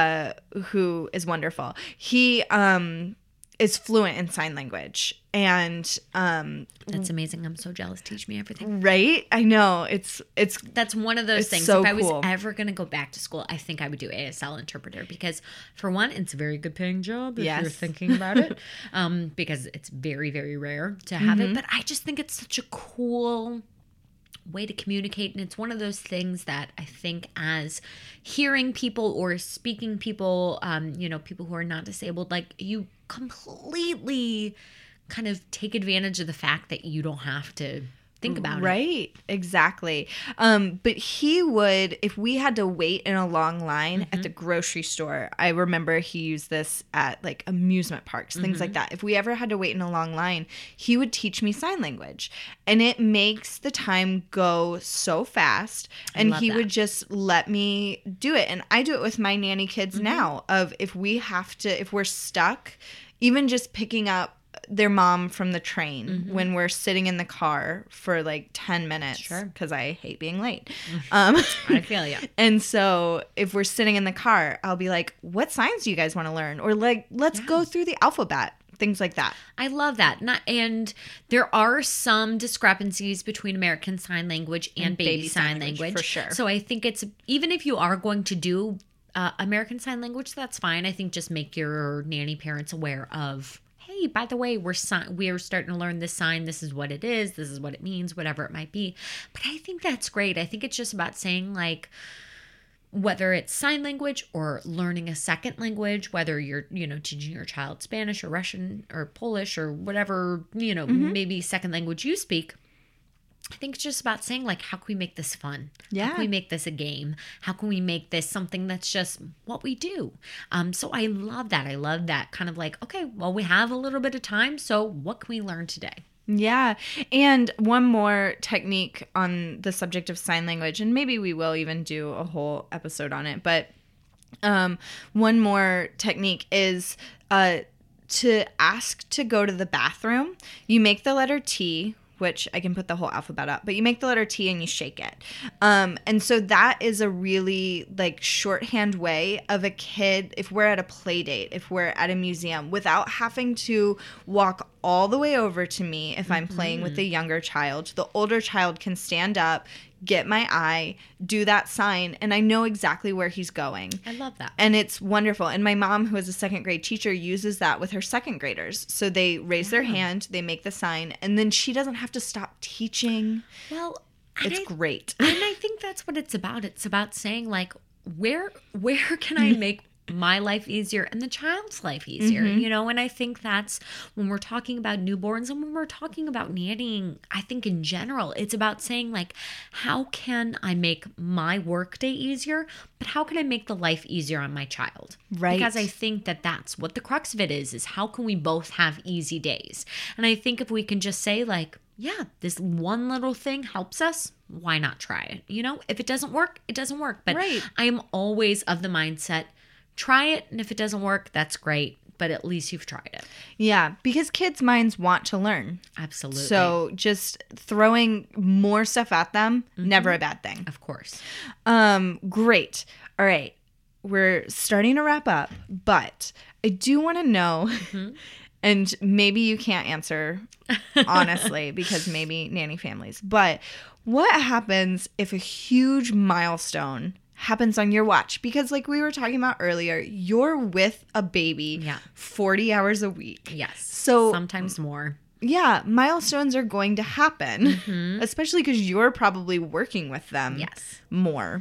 [SPEAKER 5] who is wonderful, he is fluent in sign language. And
[SPEAKER 6] that's amazing. I'm so jealous. Teach me everything.
[SPEAKER 5] Right? I know.
[SPEAKER 6] That's one of those things.
[SPEAKER 5] So
[SPEAKER 6] if I was
[SPEAKER 5] cool.
[SPEAKER 6] ever going to go back to school, I think I would do ASL interpreter because for one, it's a very good paying job if you're thinking about it. Because it's very, very rare to have it. But I just think it's such a cool way to communicate, and it's one of those things that I think as hearing people or speaking people, you know, people who are not disabled, like you completely kind of take advantage of the fact that you don't have to think about it.
[SPEAKER 5] Right, exactly. But he would, if we had to wait in a long line at the grocery store, I remember he used this at like amusement parks, things like that. If we ever had to wait in a long line, he would teach me sign language. And it makes the time go so fast. And he would just let me do it. And I do it with my nanny kids now of if we're stuck, even just picking up their mom from the train when we're sitting in the car for like 10 minutes.
[SPEAKER 6] Sure.
[SPEAKER 5] Because I hate being late.
[SPEAKER 6] I feel you.
[SPEAKER 5] And so if we're sitting in the car, I'll be like, what signs do you guys want to learn? Or like, let's go through the alphabet. Things like that.
[SPEAKER 6] I love that. And there are some discrepancies between American Sign Language and baby sign language.
[SPEAKER 5] For sure.
[SPEAKER 6] So I think it's, even if you are going to do American Sign Language, that's fine. I think just make your nanny parents aware of, hey, by the way, we're starting to learn this sign. This is what it is. This is what it means, whatever it might be. But I think that's great. I think it's just about saying like, whether it's sign language or learning a second language, whether you're, teaching your child Spanish or Russian or Polish or whatever, maybe second language you speak, I think it's just about saying like, how can we make this fun?
[SPEAKER 5] Yeah.
[SPEAKER 6] How can we make this a game? How can we make this something that's just what we do? So I love that. I love that kind of like, okay, well, we have a little bit of time. So what can we learn today?
[SPEAKER 5] Yeah. And one more technique on the subject of sign language, and maybe we will even do a whole episode on it, but one more technique is to ask to go to the bathroom. You make the letter T, which I can put the whole alphabet up, but you make the letter T and you shake it. And so that is a really like shorthand way of a kid, if we're at a play date, if we're at a museum, without having to walk all the way over to me if I'm playing with a younger child. The older child can stand up, get my eye, do that sign, and I know exactly where he's going.
[SPEAKER 6] I love that.
[SPEAKER 5] And it's wonderful. And my mom, who is a second grade teacher, uses that with her second graders. So they raise their hand, they make the sign, and then she doesn't have to stop teaching.
[SPEAKER 6] Well,
[SPEAKER 5] it's great.
[SPEAKER 6] And I think that's what it's about. It's about saying like, where can I make my life easier and the child's life easier, and I think that's when we're talking about newborns and when we're talking about nannying, I think in general, it's about saying like, how can I make my work day easier, but how can I make the life easier on my child?
[SPEAKER 5] Right.
[SPEAKER 6] Because I think that that's what the crux of it is how can we both have easy days? And I think if we can just say like, yeah, this one little thing helps us, why not try it? If it doesn't work, it doesn't work. But I am always of the mindset, try it, and if it doesn't work, that's great, but at least you've tried it.
[SPEAKER 5] Yeah, because kids' minds want to learn.
[SPEAKER 6] Absolutely.
[SPEAKER 5] So just throwing more stuff at them, never a bad thing.
[SPEAKER 6] Of course.
[SPEAKER 5] Great. All right. We're starting to wrap up, but I do want to know, and maybe you can't answer honestly because maybe nanny families, but what happens if a huge milestone happens on your watch? Because like we were talking about earlier, you're with a baby 40 hours a week.
[SPEAKER 6] Yes.
[SPEAKER 5] So
[SPEAKER 6] sometimes more.
[SPEAKER 5] Yeah, milestones are going to happen, especially because you're probably working with them more.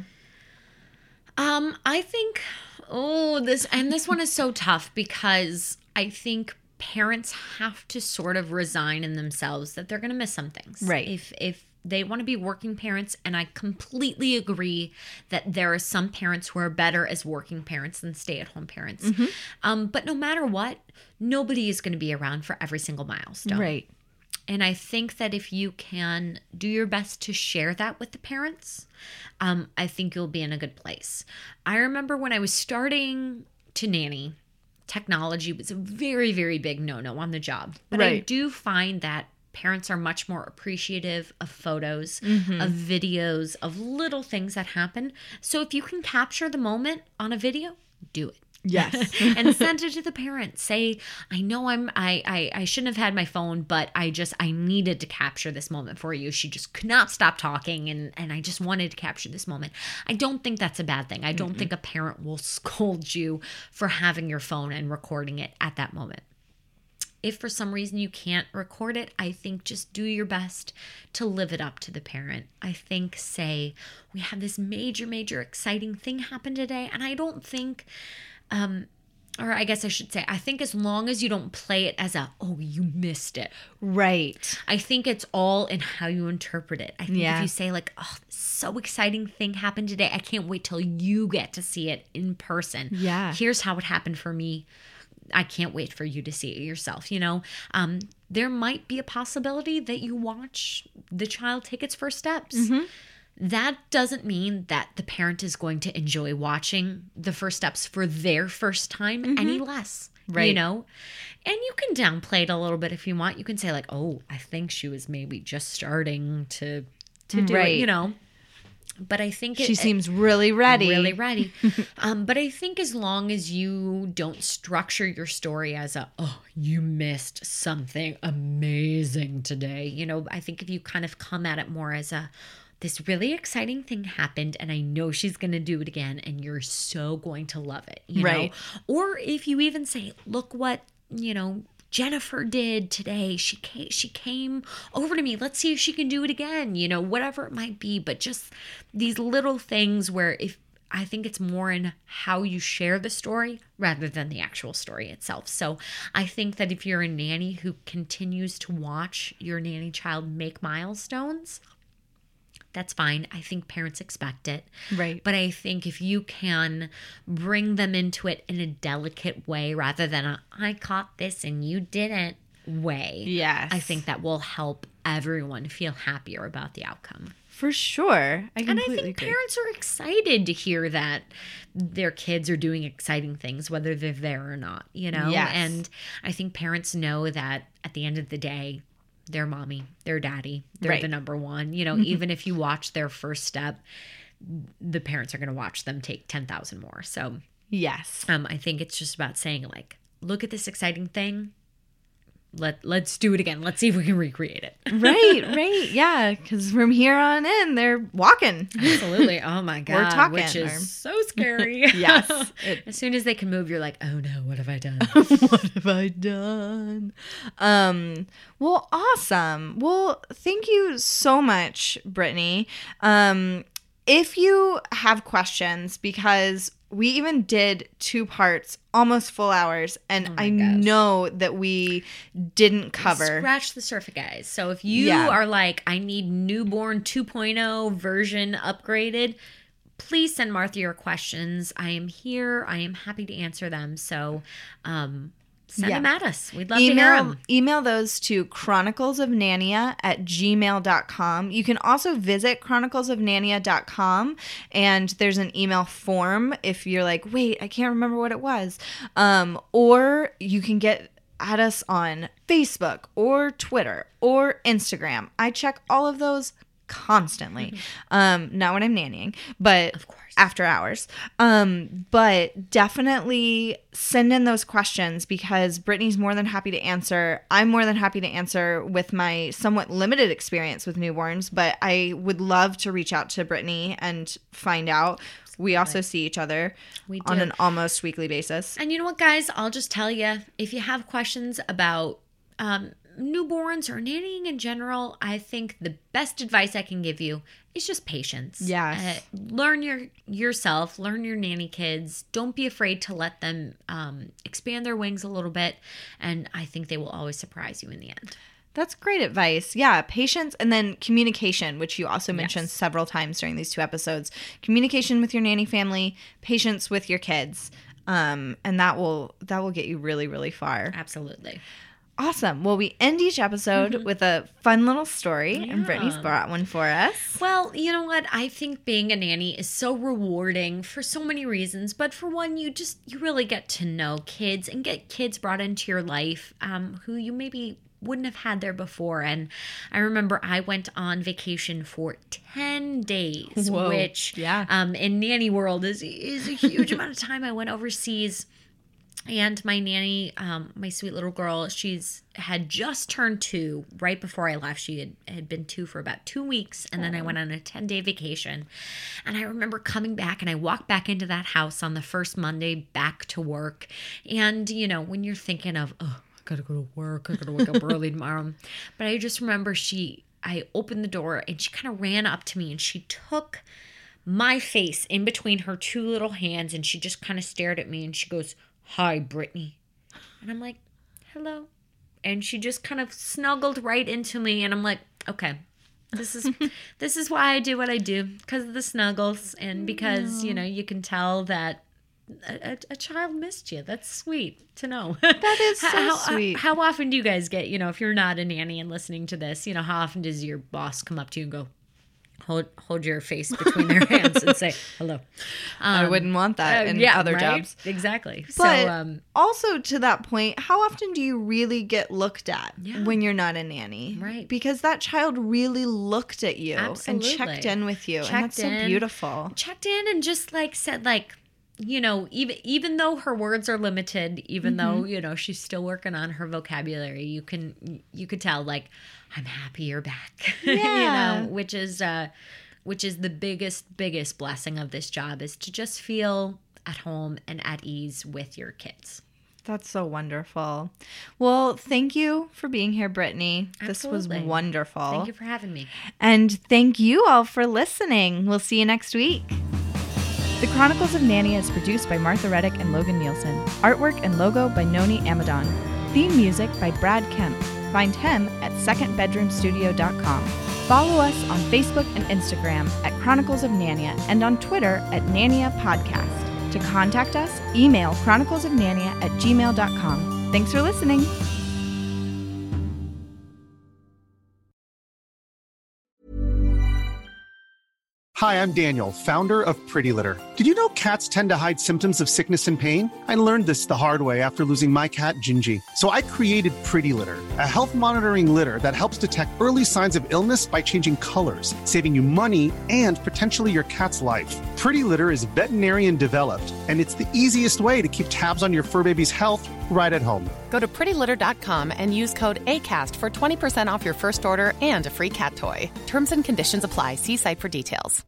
[SPEAKER 6] I think, this one is so tough because I think parents have to sort of resign in themselves that they're going to miss some things.
[SPEAKER 5] Right.
[SPEAKER 6] If they want to be working parents, and I completely agree that there are some parents who are better as working parents than stay-at-home parents. But no matter what, nobody is going to be around for every single milestone.
[SPEAKER 5] Right.
[SPEAKER 6] And I think that if you can do your best to share that with the parents, I think you'll be in a good place. I remember when I was starting to nanny, technology was a very, very big no-no on the job. But I do find that parents are much more appreciative of photos, of videos, of little things that happen. So if you can capture the moment on a video, do it.
[SPEAKER 5] Yes.
[SPEAKER 6] And send it to the parents. Say, I know I shouldn't have had my phone, but I needed to capture this moment for you. She just could not stop talking, and I just wanted to capture this moment. I don't think that's a bad thing. I don't think a parent will scold you for having your phone and recording it at that moment. If for some reason you can't record it, I think just do your best to live it up to the parent. I think say, we have this major, major exciting thing happen today. And I don't think, or I guess I should say, I think as long as you don't play it as you missed it.
[SPEAKER 5] Right.
[SPEAKER 6] I think it's all in how you interpret it. I think if you say like, so exciting thing happened today. I can't wait till you get to see it in person.
[SPEAKER 5] Yeah.
[SPEAKER 6] Here's how it happened for me. I can't wait for you to see it yourself, There might be a possibility that you watch the child take its first steps. That doesn't mean that the parent is going to enjoy watching the first steps for their first time any less.
[SPEAKER 5] Right.
[SPEAKER 6] You know? And you can downplay it a little bit if you want. You can say like, oh, I think she was maybe just starting to do it, you know? But I think
[SPEAKER 5] she seems really ready.
[SPEAKER 6] Really ready. But I think as long as you don't structure your story as you missed something amazing today. You know, I think if you kind of come at it more as this really exciting thing happened and I know she's going to do it again and you're so going to love it, you know? Or if you even say, look what, you know, Jennifer did today. She came over to me. Let's see if she can do it again, you know, whatever it might be. But just these little things where I think it's more in how you share the story rather than the actual story itself. So I think that if you're a nanny who continues to watch your nanny child make milestones, that's fine. I think parents expect it.
[SPEAKER 5] Right.
[SPEAKER 6] But I think if you can bring them into it in a delicate way rather than I caught this and you didn't way.
[SPEAKER 5] Yes.
[SPEAKER 6] I think that will help everyone feel happier about the outcome.
[SPEAKER 5] For sure. I completely
[SPEAKER 6] think
[SPEAKER 5] agree.
[SPEAKER 6] Parents are excited to hear that their kids are doing exciting things, whether they're there or not, you know?
[SPEAKER 5] Yes.
[SPEAKER 6] And I think parents know that at the end of the day, their mommy, their daddy, they're the number one. You know, even if you watch their first step, the parents are going to watch them take 10,000 more. So,
[SPEAKER 5] yes.
[SPEAKER 6] I think it's just about saying like, look at this exciting thing. Let's do it again. Let's see if we can recreate it.
[SPEAKER 5] Right. Yeah, because from here on in, they're walking.
[SPEAKER 6] Absolutely. Oh my God.
[SPEAKER 5] We're talking.
[SPEAKER 6] Which is so scary.
[SPEAKER 5] Yes.
[SPEAKER 6] As soon as they can move, you're like, oh no, what have I done?
[SPEAKER 5] What have I done? Well, awesome. Well, thank you so much, Brittany. If you have questions, because we even did 2 parts, almost full hours, and I know that we didn't cover.
[SPEAKER 6] Scratch the surface, guys. So if you are like, I need newborn 2.0 version upgraded, please send Martha your questions. I am here. I am happy to answer them. So send them at us. We'd love to hear them.
[SPEAKER 5] Email those to chroniclesofnania@gmail.com. You can also visit chroniclesofnania.com, and there's an email form if you're like, wait, I can't remember what it was. Or you can get at us on Facebook or Twitter or Instagram. I check all of those constantly. Not when I'm nannying, but of course after hours. But definitely send in those questions because Brittany's more than happy to answer. I'm more than happy to answer with my somewhat limited experience with newborns, but I would love to reach out to Brittany and find out. We also see each other on an almost weekly basis.
[SPEAKER 6] And you know what, guys? I'll just tell you, if you have questions about newborns or nannying in general, I think the best advice I can give you is just patience.
[SPEAKER 5] Yes.
[SPEAKER 6] Learn yourself, learn your nanny kids. Don't be afraid to let them expand their wings a little bit. And I think they will always surprise you in the end.
[SPEAKER 5] That's great advice. Yeah, patience and then communication, which you also mentioned several times during these 2 episodes. Communication with your nanny family, patience with your kids. And that will get you really, really far.
[SPEAKER 6] Absolutely.
[SPEAKER 5] Awesome. Well, we end each episode with a fun little story, and Brittany's brought one for us.
[SPEAKER 6] Well, you know what? I think being a nanny is so rewarding for so many reasons. But for one, you really get to know kids and get kids brought into your life who you maybe wouldn't have had there before. And I remember I went on vacation for 10 days, which in nanny world is a huge amount of time. I went overseas. And my nanny, my sweet little girl, had just turned 2 right before I left. She had been 2 for about 2 weeks. And then I went on a 10-day vacation. And I remember coming back and I walked back into that house on the first Monday back to work. And, you know, when you're thinking of, I got to go to work. I got to wake up early tomorrow. But I just remember I opened the door and she kind of ran up to me and she took my face in between her 2 little hands. And she just kind of stared at me and she goes, "Hi, Brittany." And I'm like, "Hello." And she just kind of snuggled right into me. And I'm like, okay, this is why I do what I do. Because of the snuggles. And because, you know, you can tell that a child missed you. That's sweet to know.
[SPEAKER 5] That is so sweet.
[SPEAKER 6] How often do you guys get, you know, if you're not a nanny and listening to this, you know, how often does your boss come up to you and go, hold your face between their hands and say hello.
[SPEAKER 5] I wouldn't want that in other jobs.
[SPEAKER 6] Exactly.
[SPEAKER 5] But
[SPEAKER 6] so
[SPEAKER 5] also to that point, how often do you really get looked at when you're not a nanny?
[SPEAKER 6] Right.
[SPEAKER 5] Because that child really looked at you and checked in with you. And that's so beautiful.
[SPEAKER 6] Checked in and just like said like, you know, even though her words are limited, even though, you know, she's still working on her vocabulary, you could tell like, I'm happy you're back.
[SPEAKER 5] Yeah.
[SPEAKER 6] You know, which is the biggest blessing of this job, is to just feel at home and at ease with your kids.
[SPEAKER 5] That's so wonderful. Well, thank you for being here, Brittany.
[SPEAKER 6] Absolutely.
[SPEAKER 5] This was wonderful.
[SPEAKER 6] Thank you for having me.
[SPEAKER 5] And thank you all for listening. We'll see you next week. The Chronicles of Narnia is produced by Martha Reddick and Logan Nielsen. Artwork and logo by Noni Amadon. Theme music by Brad Kemp. Find him at secondbedroomstudio.com. Follow us on Facebook and Instagram at Chronicles of Narnia and on Twitter at Narnia Podcast. To contact us, email chroniclesofnarnia@gmail.com. Thanks for listening.
[SPEAKER 7] Hi, I'm Daniel, founder of Pretty Litter. Did you know cats tend to hide symptoms of sickness and pain? I learned this the hard way after losing my cat, Gingy. So I created Pretty Litter, a health monitoring litter that helps detect early signs of illness by changing colors, saving you money and potentially your cat's life. Pretty Litter is veterinarian developed, and it's the easiest way to keep tabs on your fur baby's health right at home.
[SPEAKER 8] Go to prettylitter.com and use code ACAST for 20% off your first order and a free cat toy. Terms and conditions apply. See site for details.